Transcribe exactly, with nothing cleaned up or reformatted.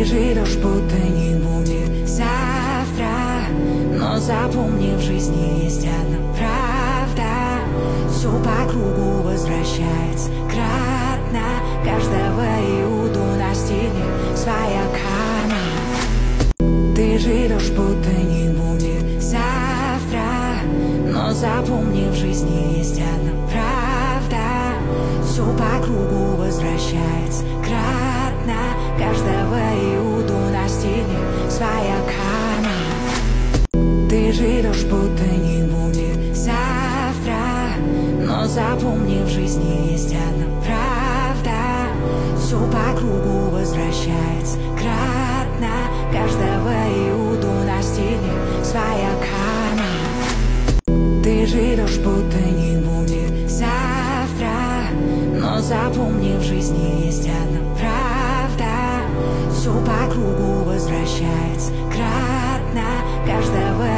живешь, будто не будет завтра. Но запомни, в жизни есть одна правда. Все по кругу возвращается кратно. Каждого Иуду настигнет своя карма. Ты живешь, будто не будет завтра. Но запомни, в жизни есть одна правда. Все по кругу возвращается кратно. Каждого Иуду настигнет своя карма. Ты живешь, будто не будет завтра. Но запомни, в жизни есть одна правда. Все по кругу возвращается кратно. Каждого Иуду настигнет своя карма. Ты живешь, будто не будет завтра. Но запомни, в жизни есть одна правда. Все по кругу возвращается кратно. Каждого